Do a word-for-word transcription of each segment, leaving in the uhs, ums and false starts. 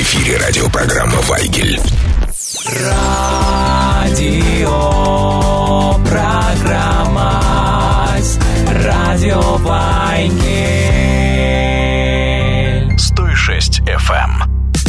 эфире радиопрограмма «Вайгель». Радио, программа «Радио Вайгель». сто шесть эф эм.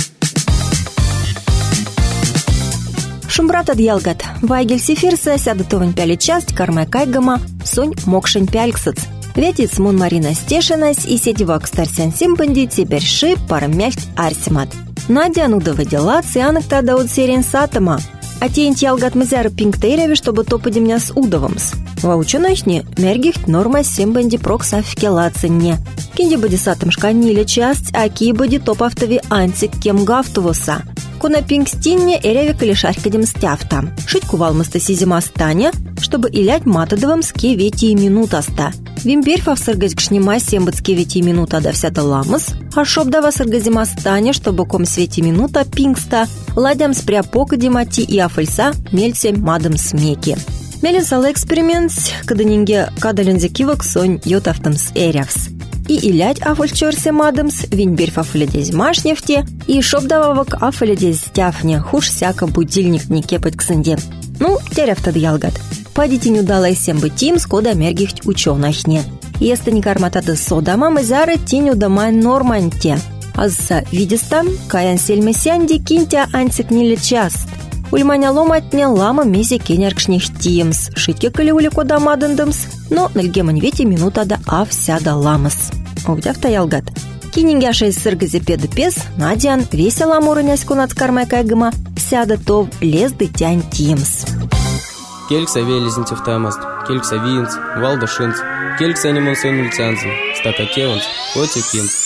Шумбрат адъялгат. Вайгель сефирса сядутован пяли часть кармай кайгама сонь мокшень пяльксыц. Ветец мун Марина Стешинась и сетевак старсян симпанди теперь ши парамяхт арсимат. Надя нудова дела цианок тогда от серин сатама. А тень ялгат мазяра пинктейреви, чтобы то подемня с удовомс. Ваучунашни мергихт норма симпанди прокса вкелацинне. Кинди боди сатам шканили часть, а ки боди топ автови антик кем гафтувоса. Куна пингстинне эряви калишарькадем стяфта. Шить кувал мастасизима стане, чтобы илять матадовым ски вети и минутаста. Вимперфа в саргазгшнима сембацки вети минута да всята ламас, а шоб дава саргазима стане, чтобы ком свети минута пингста, ладям спря покадимати и афальса мельцем мадам смеки. Мелин сала эксперимент, когда нинге кадалинзе кивок сонь йотафтамс эрявс. И илять афальчорсе мадамс, виньберф афалядезь машнефте, и шоб дававок афалядезь стяфне, хуш всяко будильник не кепать к сынде. Ну, теряв-то ялгат. Падите не удалось всем быть тим, скода мергихть учёнахне. Если не кармататы сода мамы зары тиню домай норманте. А за видистам, каян сельме сянди кинтя антик не лечаст. Ульманя ломатня лама мези кенеркшних тимс, шитке коли улико да мадандамс, но нальгемань вети минута да а вся да ламас. Увдяв-то ялгат. Кинингяша из сыргазепеда пес, надян, весело муранясь кунац кармай кайгама, сяда то лез дытянь тимс. Келькса велизинцев тамаст, келькса винц, валда шинц, келькса анимон сын ульцанзен, стака кеванс, оти кинц.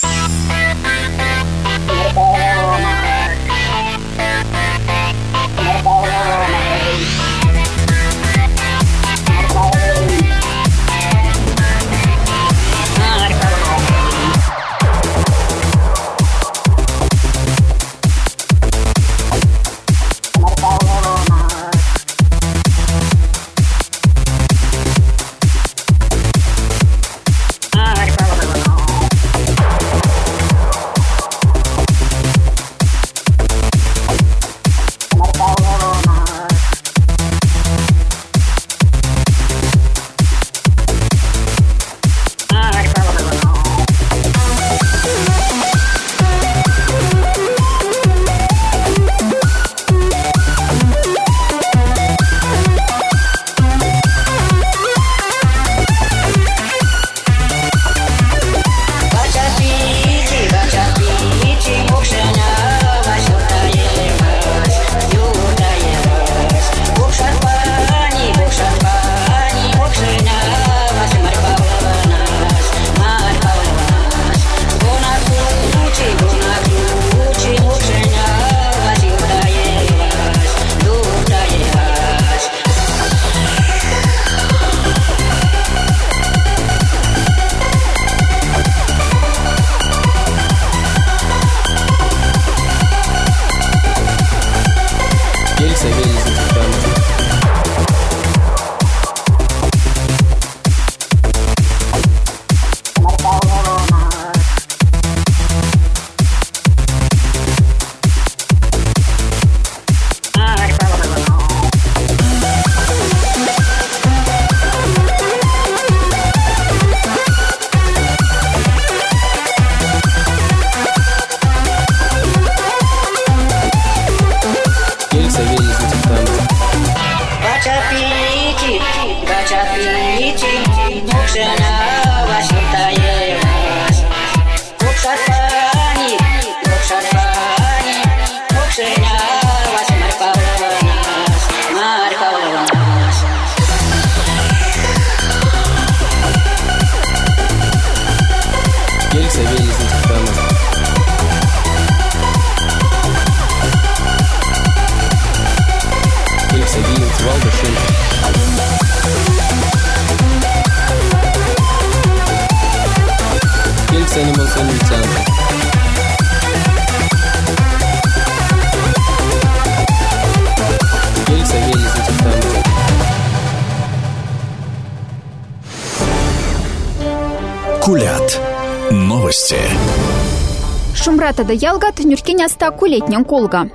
Кулят. Новости. Шумрата да ялгат нюркеня стаку летнян колга.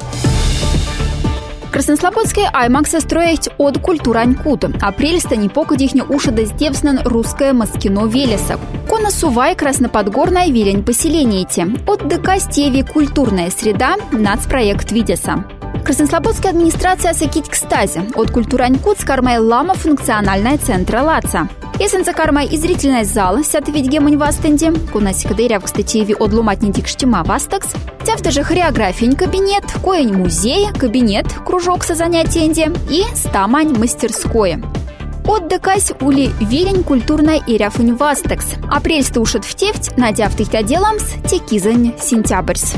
Краснослободской аймакса строить от культурань кут. Апрель стани покудихня уша да сдевснан русское маскино велеса. Кона сувай красноподгорная вилень поселение те. От ДК Стеви культурная среда нацпроект видеса. Краснослободская администрация сакить кстати. От культурань кут скармай лама функциональная центра лаца. Есенца кармай и зрительная зала сят ведь гемонь в астенде. Кунасика кстати, кстати, одломать не дикштима вастакс. Тяв даже хореографень кабинет, коень музей, кабинет, кружок со занятиенде и стамань мастерское. Отдыкась ули вилень культурная и ряфынь вастакс. Апрель стушит в тефть, надяв тихта деламс, текизань сентябрьс.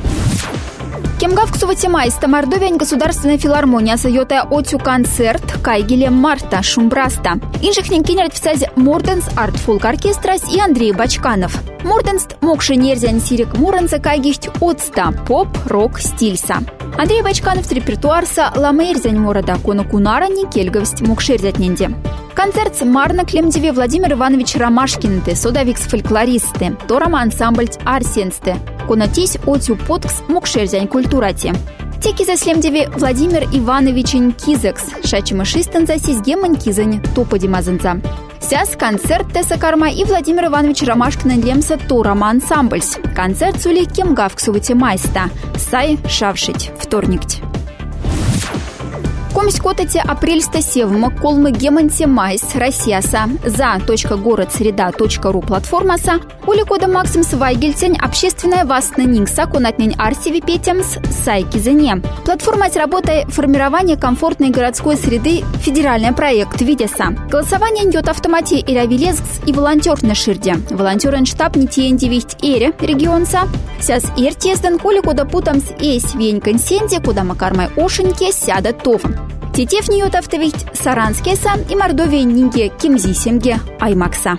Кемгавксу ватимайста Мордовиань государственная филармония сойота отю концерт кайгеле марта шумбраста. Инжихнен кинерт в сазе Морденс арт фолк оркестрас и Андрей Бачканов. Морденс мокши нерзян сирик муранца кайгихть отста поп рок стильса. Андрей Бачканов репертуарса ламейрзянь морода кону кунарани кельговсть мокшерзятненде. Концерт марна клемдеве Владимир Иванович Ромашкинте, содавикс фольклористы, торама ансамбль арсенсты, конотись отю подкс мокшерзянь культурати. Теки за слемдеве Владимир Иванович Кизекс, шачимышистан за сизгемань кизань топодимазанца. Сяс концерт Теса Карма и Владимир Иванович Ромашкин лемса торама ансамбльс. Концерт сули кемгавксувате майста. Сай шавшить вторникть. Комсь котате апрельста севма колмы геманте майс Россияса за точка город среда точка ру платформаса ули кода Максим Свайгельцень общественная васна нингса конатнень арсиви петямс сайки зене. Платформа с работой формирования комфортной городской среды федеральный проект видеса. Голосование идет автомате Иравилезкс и волонтер на ширде. Волонтерен штаб не тиендивихть эре регионса. Сяс эр тездан коли кода путамс эсь вень консенде кода макармай ошеньке сяда тов. Тетев ниот автовихть Саранскеса и Мордовия нинге Кимзисемге Аймакса.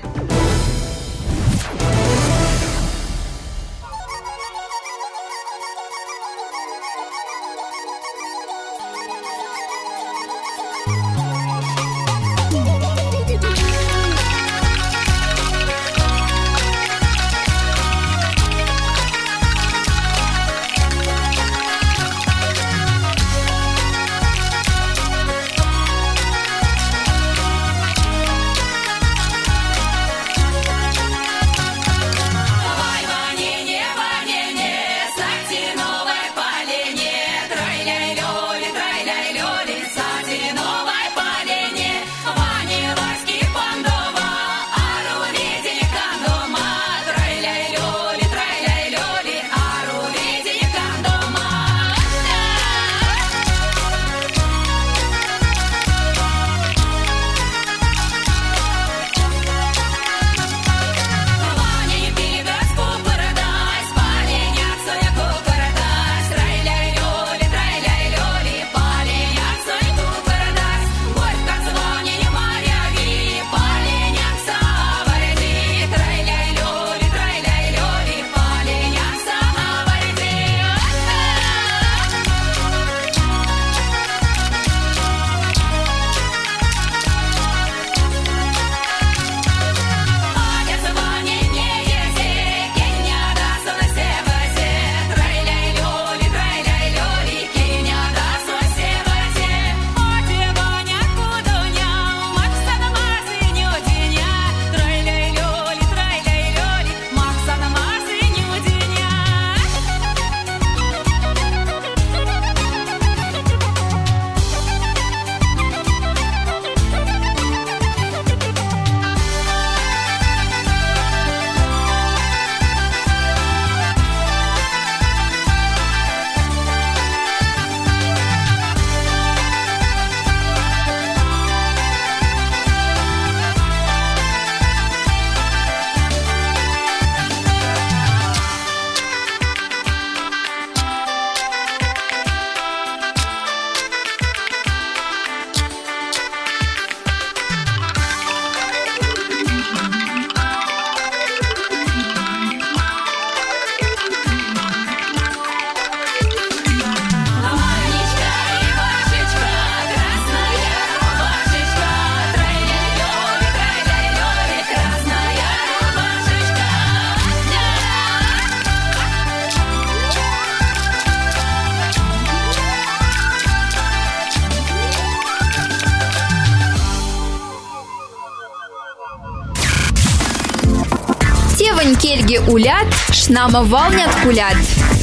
Меге улят, шнама волнят кулят.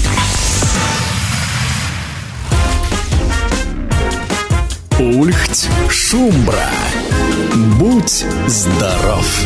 Ульхть Шумбра. Будь здоров.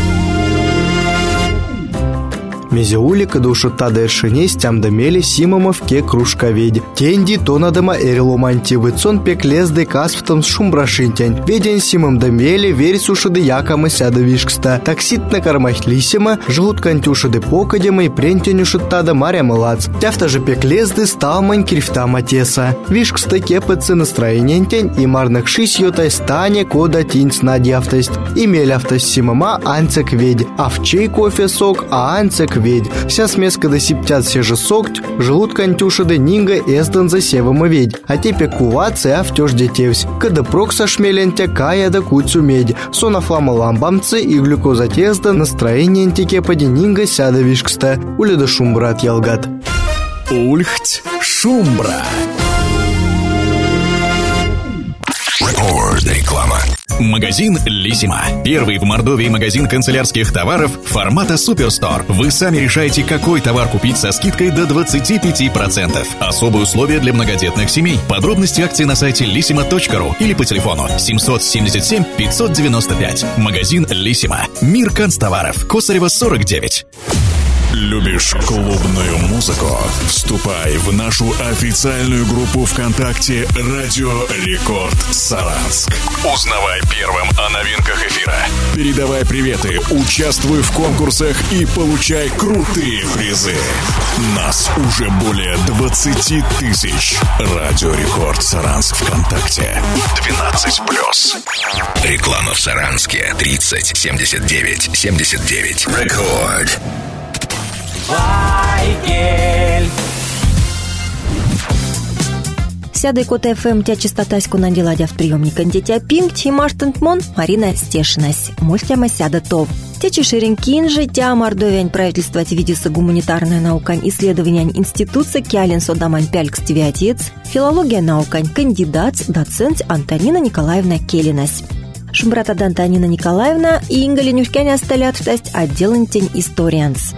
Мезеулика душу тада эршине стямда мели симомовке кружка ведь. Тенди то надама эриломанти выцон пек лезды касфтом шумбрашинтень. Веден симом да мели верь сушады якама сяда вишкста. Таксит на кармах лисима, жгут кантюшады покадема и прентенюши тада маря молац. Тяфта же пек лезды сталмань кривта матеса. Вишкста кепыцы настроение тень и марных шись йотай стане кода тинц надявтость. И мель автость симома анцек ведь. А в чей кофе сок, а анцек ведь. Вся смеска да сиптят се же сокть, желуд кантюшады нинга эзден за севама ведь. А тепе кувацы автёж детевсь. Когда прокса шмелентя кая да куцу медь. Сона флама ламбамцы и глюкоза тезда настроение антике поди нинга сяда вишкста. Уля да шумбра от ялгат. Ульхть Шумбра. Реклама. Магазин Лисима. Первый в Мордовии магазин канцелярских товаров формата Суперстор. Вы сами решаете, какой товар купить со скидкой до двадцати пяти процентов. Особые условия для многодетных семей. Подробности акции на сайте лисима точка ру или по телефону семьсот семьдесят семь пятьсот девяносто пять. Магазин Лисима. Мир канцтоваров. Косарева сорок девять. Любишь клубную музыку? Вступай в нашу официальную группу ВКонтакте «Радио Рекорд Саранск». Узнавай первым о новинках эфира. Передавай приветы, участвуй в конкурсах и получай крутые призы. Нас уже более двадцати тысяч. «Радио Рекорд Саранск» ВКонтакте. двенадцать плюс. Реклама в Саранске. тридцать семьдесят девять семьдесят девять. Рекорд. Вайгель. Сядай кот эф эм тя частотаську наділадя в приемник дитя пинг ти маштентмон Марина Стешинась. Мультяма сяда тов. Течи шеренкин же тя мордовянь правительства видится гуманитарная наука исследования института Киалин Содамань Пялькстви отец, филология наукань кандидат, доцент Антонина Николаевна Келинась. Шумбрата Антонина Николаевна и Инга Ленюшкяня столят в тасть отделантень историанс.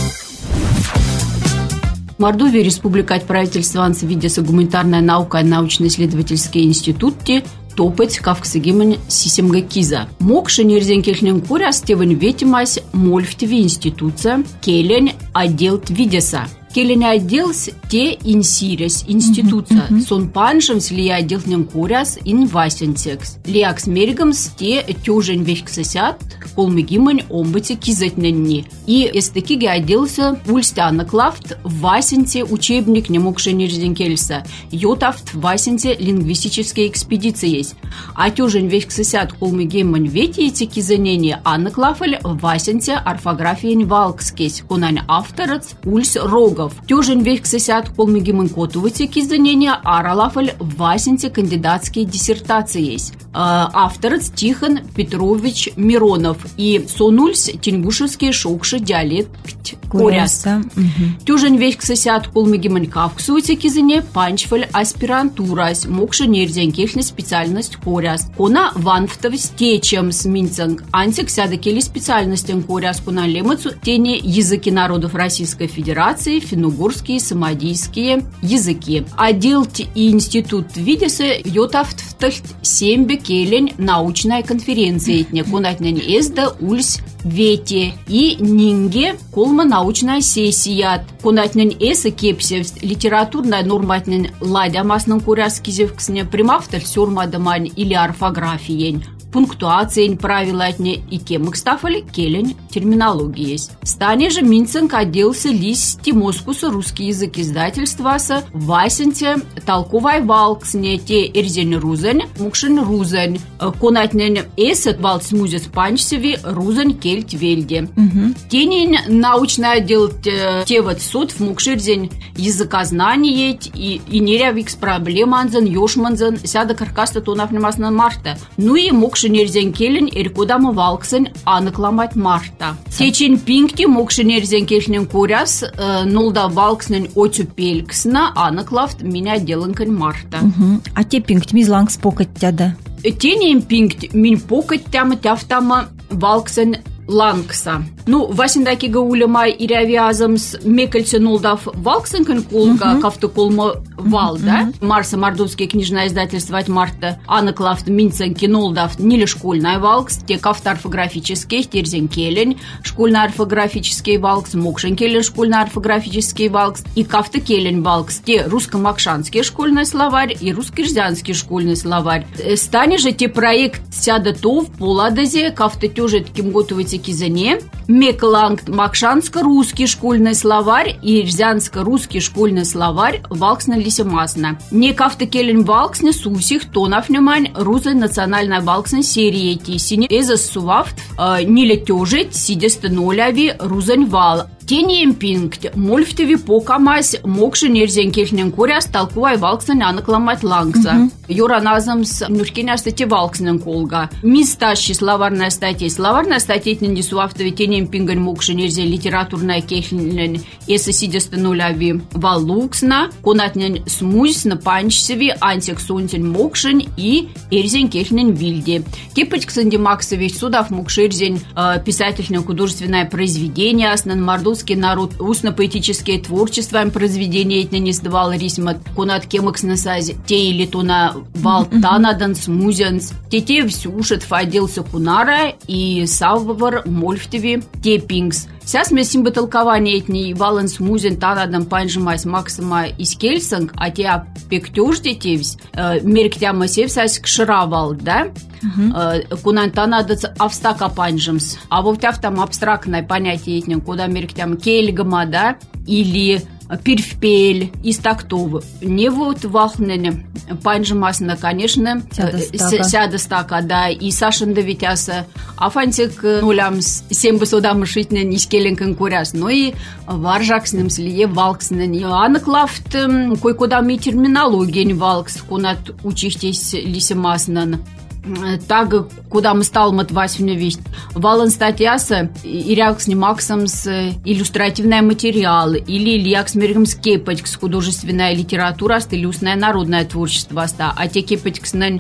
Мордовия республика от правительства анс видится гуманитарная наука и научно-исследовательские институты топать кавксагиман сисемга киза. Мокши нерзенкехнен куря стевен ветимась мольфтеви институция келень отдел твидеса. Келень отделс те инсирес институция. Mm-hmm. Сон паншем слия отдел нем куряс ин васентекс. Лиакс меригамс те тюжен вехксасят колмегимань омбате кизатненни. И эстекиге отделся ульстяна клафт в васенте учебник не мокши нерзенкельса. Йотафт в васенте лингвистические экспедиции есть. А тюжен вехксасят колмегимань ветиете кизанени Анна Клафель в васенте орфография валкскесь. Конань авторец ульс рога. Тюжен вехксасят колмегиман котувате кизанения аралафель в васенте кандидатские диссертации есть. Авторец Тихон Петрович Миронов и сонульс тенгушевский шокши диалект коряс. Тюжен вехксасят колмегиман кавксуете кизане панчфель аспирантурас мокши нерзенкехне специальность коряс. Кона ванфтов стечем сминцанг антик сядакели специальностям коряс кона лемацу тени языки народов Российской Федерации, финно-угорские, самодийские языки. Отдел и институт видеса йотафт в сембе келень научная конференция этня конатнянь эзда ульс вети и нинге колма научная сессия. Конатнянь эса кепсе литературная норматнянь ладя масным куряскизевксне примавталь сюрмадамань или орфографиень. Пунктуация правила отне и кемык стафали келень терминологии есть. Стане же Минценко отделся лист Тимоскуса русский язык издательства с Васенте толковай валксне те эрзень рузень мукшин рузень конатнен эсет валц музец панчсеви рузень кельт вельде. Тенин научный отдел теват суд в мукширзень языкознание и и нерявикс проблеманзен ёшманзен сяда каркаста тонафнемасна марта. Ну и мукшин Мокшинерзен келен эркудама валксен аныкламать марта. Течин пинкти мокшинерзен келен куряс нолда валкснен отю пельксна аныклафт меня деланкан марта. А те пинкти мизлангс покаттяда. Тенин пинкти мин покаттяма тяфтама валксен лангса. Ну, васиндаки гаулема ирявязамс мекальце нолдав валксенкен колка, кафта колма вал, да? Марса Мордовские книжное издательство от марта Анна Клафт Минценки нолдав ниле школьная валкс, те кафта орфографические, терзен келень, школьно-орфографический валкс, мокшен келень школьно-орфографический валкс, и кафта келень валкс, те русско-макшанский школьный словарь и русско-рязанский школьный словарь. Стане же те проект сяда тов поладазе, кафта тёже таким готовите кизане, мекаланг макшанско-русский школьный словарь и рязанско-русский школьный словарь валксна лисемасна. Не кафта келень валксне сусих тонов внимань рузы национальная валксна серии тисини эзас сувафт э, ниле тёжет сидеста ноляви рузань вал. Тением пинкт, мольфтеви покамась, мокши нерзен кельнен куряс, толкувай валксен анакламать лангса. Юраназамс нюшкиняс те валксен колга. Мистащи словарная статья. Словарная статья не суафтови тением пинган мокши нерзен литературная кельнен эса сидеста нуляви валуксна, конатнен смузьсна панчсеви антик сунтен мокшин и эрзен кельнен вильде. Кипать ксанди максович судав мокши эрзен э, писательное художественное произведение аснан морду народ устно-поэтические творчества произведения этно не сдавал рисмат конат кемакс на сазе те или то на валтанадан смузянс те те всюшет фаделся кунара и саввар мольфтеви те пингс. Сейчас мы симботолкование этни вален смузен танадам панжимась максима из кельсанг, а те пектюжде тевсь мерктяма севсась кширавал, да? Кунан танадец австака панжимс. А вот там абстрактное понятие этни, куда мерктяма кельгама, да? Или перфпель из тактов. Не вот вахнене панжимасна, конечно, сяда стака, да, и Сашин Давитяса, а фантик нулям семь бысудам шитне нискелен конкуряс, но и варжакснем слие валкснен. Анна Клафт кое-куда ми терминология валкс, кунат учиштесь лисемаснан. Так, куда мы стал матвась в невесть. Валан статьяса и рякс не максамс иллюстративные материалы или лякс меркамс кепатькс художественная литература, или устное народное творчество, а те кепатькс нань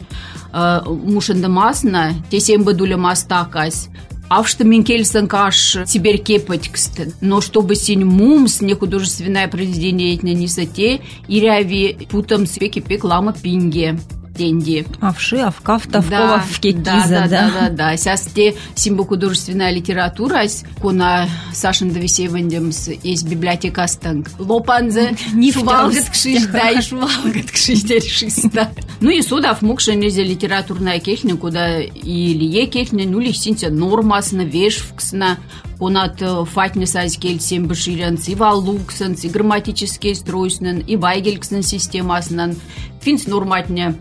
мушандамасна, те семь бадуля мастакась. А что Минкельсон каш теперь кепатькст, но чтобы синь мумс не художественное произведение этно не сате, и ряви путам спеки пек лама пинге. Тенди. Авши, авкафта, да, вковавки, да, киза, да, да. Да, да, да. Сейчас те симбо-художественная литература, кона Сашин Дависевандемс есть библиотека станг. Лопанзе, не швалгат кшиш, да, и швалгат кшиш, да. Ну и сюда в мукше нельзя литературная кехня, куда и лие кехня, ну лихсинся нормасна, вешвксна, конат фатне сайскель семь баширянц, и валуксанц, и грамматические стройснен, и вайгельксен системаснен, финц норматня,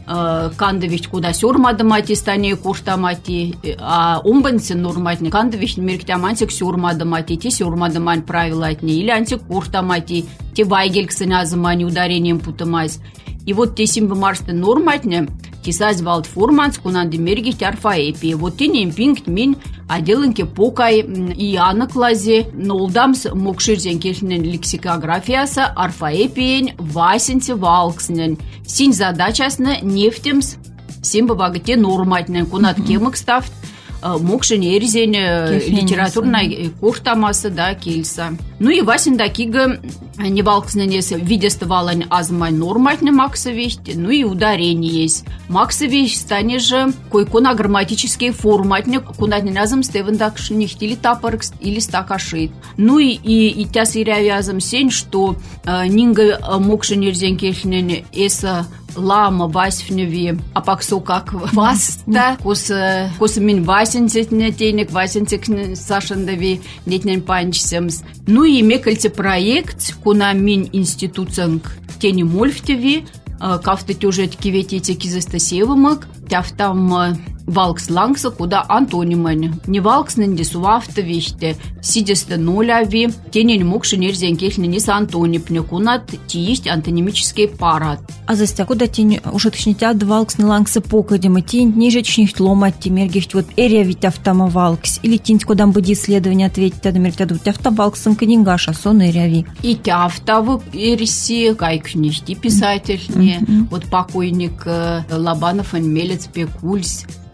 кандович куда сюрмадамати стане куртамати, а умбанцы норматне кандович мерктямантик сюрмадамати, те сюрмадамань правила от ней, или антикуртамати, те вайгельксен азамани ударением путамайс. И вот те симбомарсты норматне, те сазвалт форманс, кунанды мергить арфаэпи. Вот те немпинкт мин отделанке покай и анаклазе, нолдамс мокширзен кельнен лексикографияса, арфаэпиен, васенце валкснен. Синь задачасна нефтемс, симбобагате норматне, кунат кемок ставт, мокшин эрзен литературная куртамаса, да, кельса. Ну и васен дакига не валксненес видеставалань азмань норматне максовесть, ну и ударение есть. Максовесть стане же койкона грамматические форматне, кунат не назам стевен дакшних или тапаркс, или стакашит. Ну и и и тяс ирявязам сень, что нинга мокшин эрзен кельнен эса лама васьфневи, а паксу как васта, кус кус мин васенцетне тейник васенцек сашандави нетнен панчсемс. Ну и мекальте проект, куна мин институцанг тени мольфтеви, кафта тюжет киветите кизастасевымак, тяфтам валкс лангса, куда антонимань. Не валкс ненде суафтовиште, сидеста ноляви, тени мокши нерзен кельне не с антонипне, кунат тиисть антонимический парад. А застя, куда тень уже точнитят валкс не лангса покадем, и тень нижечних ломать темергихт, вот эрия ведь автома валкс, или тень куда будет исследование ответить, тогда мертяду, тяфта валксом книгаша, сон эряви. И тяфтаву эриси, кайкништи писательне, вот покойник Лобанов, он мелец пекульс,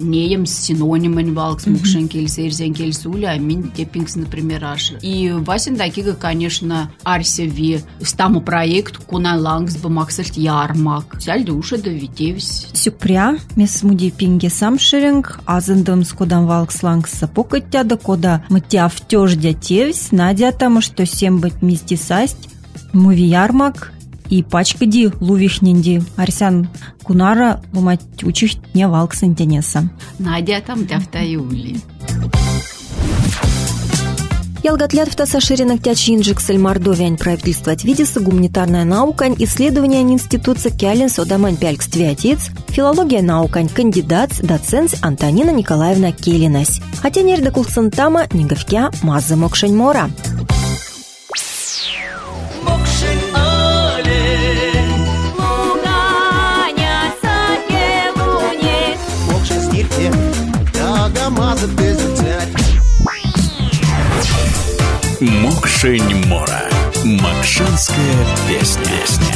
неем синонимын валкс мукшен келсе, ирзен келсе уля, мин депингс, например, аш. И Васин такига, конечно, арсеви стаму проект куна лангс бамаксальт ярмак. Сяльды уши да витевсь. Сюкпря, мес муди пинге сам шеринг, азындым скодан валкс лангс сапокаття, да кода мытя втёж дятевсь, надя там, что сем быть мисти састь, муви ярмак, и пачка ди лувихнинди. Арсян кунара ломать учих не валкс интенеса. Надя там тяфтаюли. Ялгатлятвта саширинок тячинжиксель Мордовиань правительствовать видится гуманитарная наукань, исследование института Кялин Содамань Пялькствиатиц, филология наукань кандидат, доцент Антонина Николаевна Келинась. Хотя нерда кулцентама Ниговкя Маза Мокшень Мора. Мокшень Мора. Макшанская песня.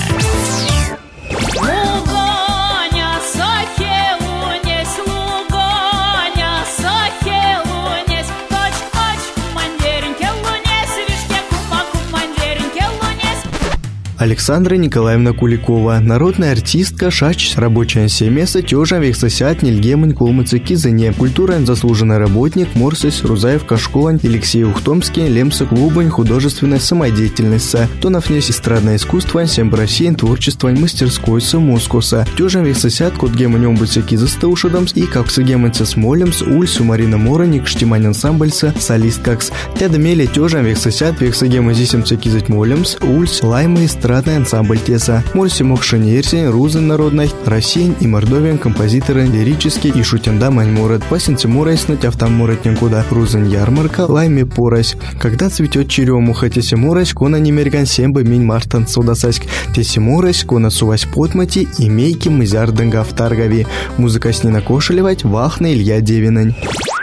Александра Николаевна Куликова, народная артистка, шач, рабочая семья, тёжа, вексосят, нильгемань, кулмыцы, кизыне, культура, заслуженный работник, Морсис, Рузаев, Кашколань, Алексей Ухтомский, Лемса, Клубань, художественная самодеятельность, Тонафнес, эстрадное искусство, сембрасень, творчество, мастерской, самоскоса, тёжа, вексосят, кот гемань, омбыцы, кизыста ушадамс, и как с геманца смолемс, ульсу, Марина Мороник, штимань ансамбльса, солист какс, тядамели, тёжа, вексосят, вексогемань, зисемца, кизать молемс, ульс, лаймы, эстрадный ансамбль теса. Морси Мокшенерси, Рузен народной, Россиянь и Мордовиан композиторы лирические и шутенда маньмурат. Пасенцы мурайс на тяфтам мурат никуда. Рузен ярмарка, лайме порайс. Когда цветет черемуха, теси мурайс, кона немерган сембы минь мартан судасаськ. Теси мурайс, кона сувась потмати и мейки мызярдынга в таргави. Музыка с Нина Кошелевать, Вахна Илья Девинань.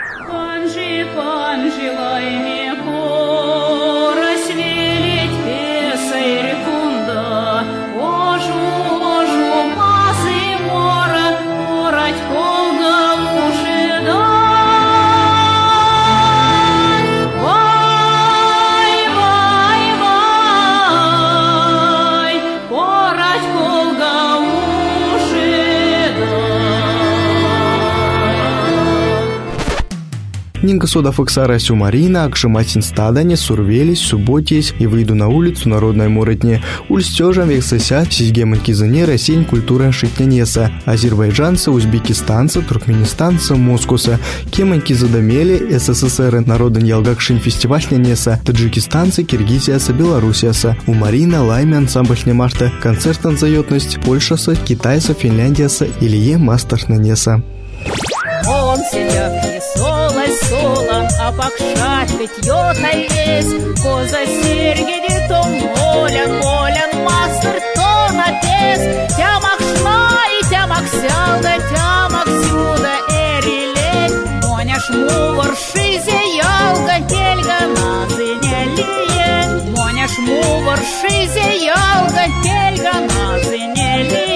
Нинка сода фоксара сюмарина, акшиматин стадане, сурвелись, субботись и выйду на улицу народной моротне. Ульстежам вексася, сизгеман кизане, Россия, культура шитнянеса. Азербайджанцы, узбекистанцы, туркменистанцы, москоса. Кеман кизадамели, СССР, народен ялгакшин фестиваль нянеса. Таджикистанцы, Киргизияса, Белоруссияса. У Марина, лайме, ансамбль марта. Концертан заётность, Польшаса, Китайса, Финляндияса, Илье, мастер нанеса. Он сидят и солось солом, а покшать питьётай весь. Коза серги дитом молян, молян, мастер то напес. Тямак шна и тямак сялда, тямак сюда эрилей. Моняш мувар шизе ялга, кельга назы не лие. Моняш мувар шизе ялга, кельга назы не лие.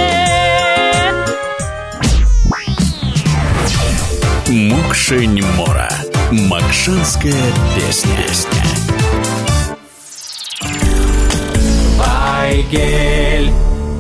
Мокшень Мора. Макшанская песня. Вайгель.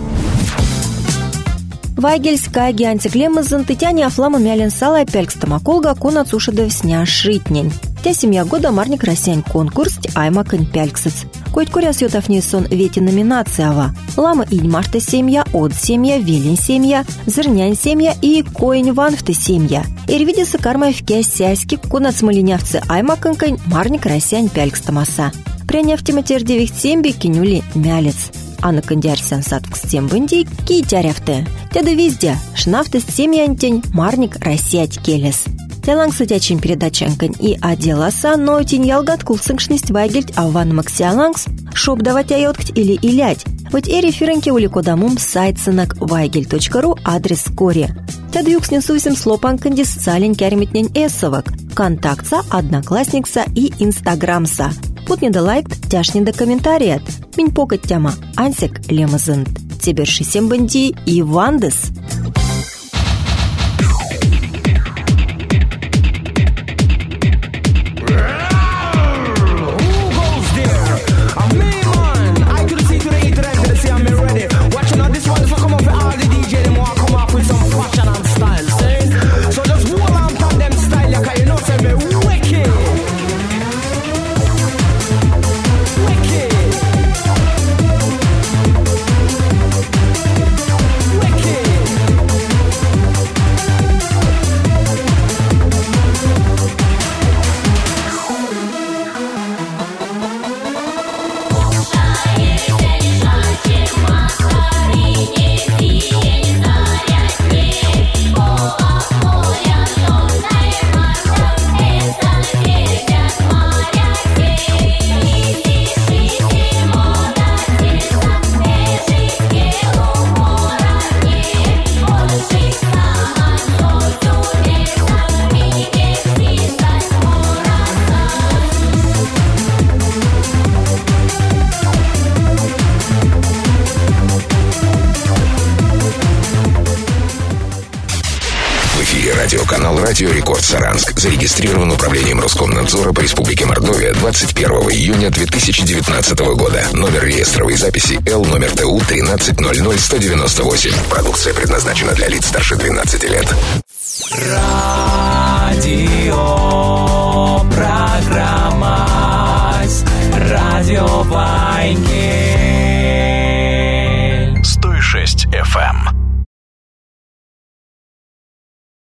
Вайгельская гиантиклемазан тытяне афлама мялен сала пялькстамаколга кона цушада весня шитнень. Тя семья года марник рассянь конкурс аймакань пяльксец. Коить куряс йотафней сон вети номинациява. Лама инь марта семья, от семья, велень семья, зернянь семья и коинь ванфты семья. Ирвидиса карма в кясяськи конац малинявцы аймаканкань марник рассянь пялькстамаса. Пряняв матер девять семьби кинюли мялец. А на кандиарсян садк с тем бынди ки тярявты. Тяда везде шнафты с семьянтень марник рассять келес. Тяланг сытячин передачанкань и аделаса, но тень ялгат кулсынкшность вайгельт аван максиалангс, шоп давать айоткать или илять. Вот и референки уликодамум сайт сынок вайгель точка ру адрес коре. Тяда юг снесуйсим слопанканди салень кярмитнень эссовок, контактса, одноклассникса и инстаграмса. Пут не да лайк, тяж не да комментарият. Минь покать тяма ансек лемазынт. Теберши сембанди и вандес. Радио Рекорд Саранск зарегистрирован управлением Роскомнадзора по Республике Мордовия двадцать первого июня две тысячи девятнадцатого года. Номер реестровой записи Л номер Т У тринадцать ноль ноль сто девяносто восемь. Продукция предназначена для лиц старше двенадцати лет. Радио